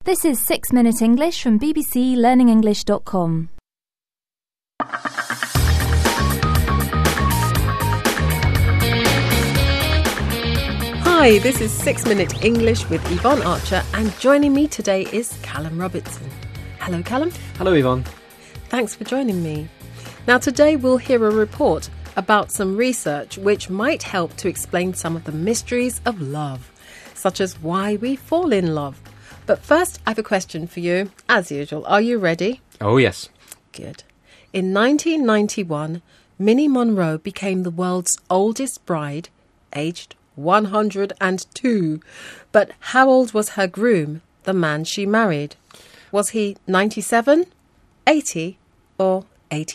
This is 6 Minute English from bbclearningenglish.com. Hi, this is 6 Minute English with Yvonne Archer, and joining me today is Callum Robertson. Hello, Callum. Hello, Yvonne. Thanks for joining me. Now, today we'll hear a report about some research which might help to explain some of the mysteries of love, such as why we fall in love. But first, I have a question for you. As usual, are you ready? Oh, yes. Good. In 1991, Minnie Monroe became the world's oldest bride, aged 102. But how old was her groom, the man she married? Was he 97, 80 or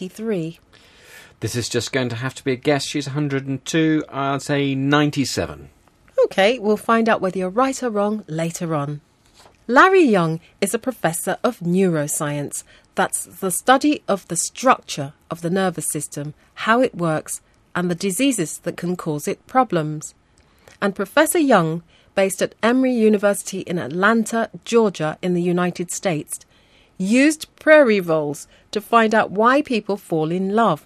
83? This is just going to have to be a guess. She's 102. I'd say 97. OK, we'll find out whether you're right or wrong later on. Larry Young is a professor of neuroscience. That's the study of the structure of the nervous system, how it works, and the diseases that can cause it problems. And Professor Young, based at Emory University in Atlanta, Georgia, in the United States, used prairie voles to find out why people fall in love.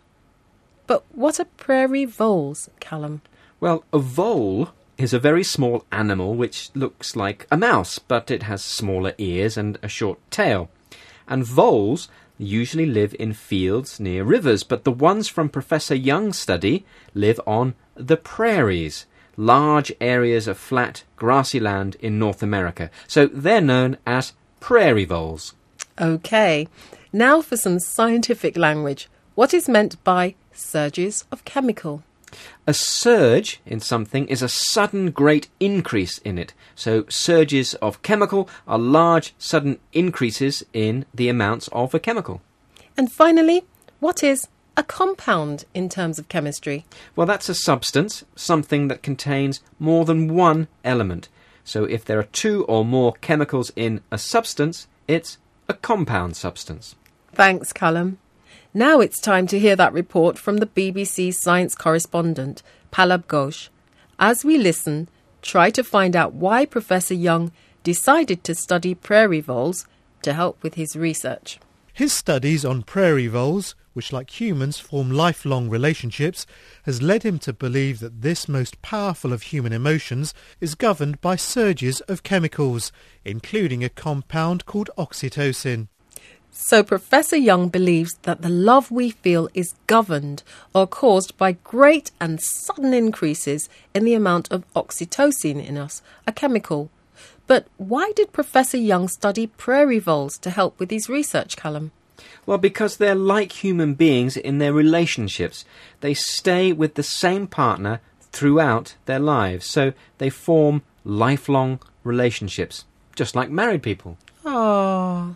But what are prairie voles, Callum? Well, a vole is a very small animal which looks like a mouse, but it has smaller ears and a short tail. And voles usually live in fields near rivers, but the ones from Professor Young's study live on the prairies, large areas of flat, grassy land in North America. So they're known as prairie voles. OK, now for some scientific language. What is meant by surges of chemical? A surge in something is a sudden great increase in it. So surges of chemical are large sudden increases in the amounts of a chemical. And finally, what is a compound in terms of chemistry? Well, that's a substance, something that contains more than one element. So if there are two or more chemicals in a substance, it's a compound substance. Thanks, Callum. Now it's time to hear that report from the BBC science correspondent, Pallab Ghosh. As we listen, try to find out why Professor Young decided to study prairie voles to help with his research. His studies on prairie voles, which like humans form lifelong relationships, has led him to believe that this most powerful of human emotions is governed by surges of chemicals, including a compound called oxytocin. So Professor Young believes that the love we feel is governed or caused by great and sudden increases in the amount of oxytocin in us, a chemical. But why did Professor Young study prairie voles to help with his research, Callum? Well, because they're like human beings in their relationships. They stay with the same partner throughout their lives, so they form lifelong relationships, just like married people. Oh.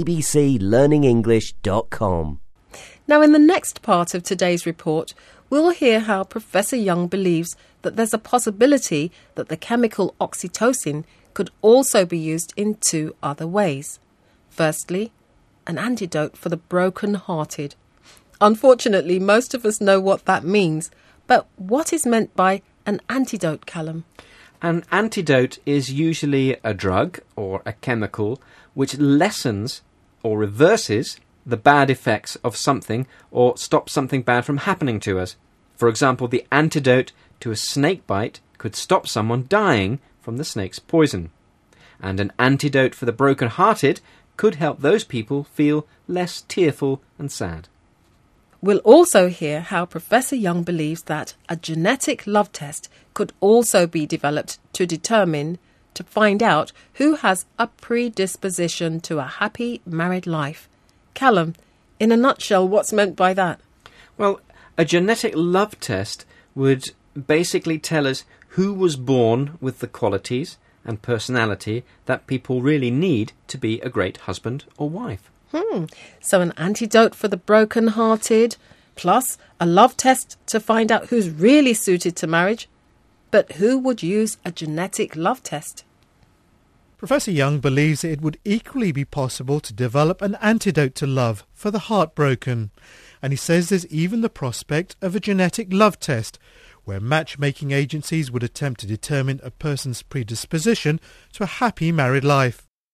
bbclearningenglish.com. Now, in the next part of today's report, we'll hear how Professor Young believes that there's a possibility that the chemical oxytocin could also be used in two other ways. Firstly, an antidote for the broken-hearted. Unfortunately, most of us know what that means, but what is meant by an antidote, Callum? An antidote is usually a drug or a chemical which lessens or reverses the bad effects of something or stops something bad from happening to us. For example, the antidote to a snake bite could stop someone dying from the snake's poison. And an antidote for the broken-hearted could help those people feel less tearful and sad. We'll also hear how Professor Young believes that a genetic love test could also be developed to find out who has a predisposition to a happy married life. Callum, in a nutshell, what's meant by that? Well, a genetic love test would basically tell us who was born with the qualities and personality that people really need to be a great husband or wife. So an antidote for the broken-hearted, plus a love test to find out who's really suited to marriage. But who would use a genetic love test? Professor Young believes it would equally be possible to develop an antidote to love for the heartbroken. And he says there's even the prospect of a genetic love test, where matchmaking agencies would attempt to determine a person's predisposition to a happy married life.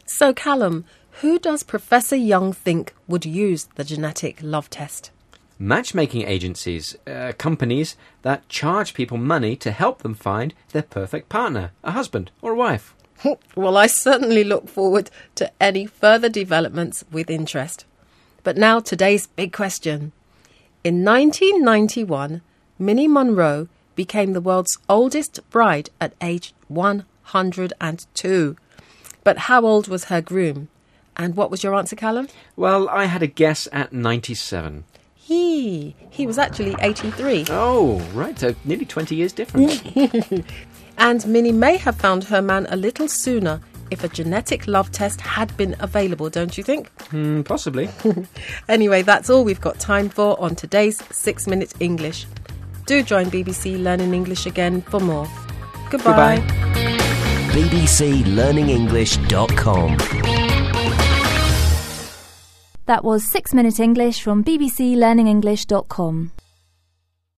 So, Callum, who does Professor Young think would use the genetic love test? Matchmaking agencies, companies that charge people money to help them find their perfect partner, a husband or a wife. Well, I certainly look forward to any further developments with interest. But now today's big question. In 1991, Minnie Monroe became the world's oldest bride at age 102. But how old was her groom? And what was your answer, Callum? Well, I had a guess at 97. He was actually 83. Oh, right, so nearly 20 years difference. And Minnie may have found her man a little sooner if a genetic love test had been available, don't you think? Possibly. Anyway, that's all we've got time for on today's 6 Minute English. Do join BBC Learning English again for more. Goodbye. bbclearningenglish.com. That was 6 Minute English from bbclearningenglish.com.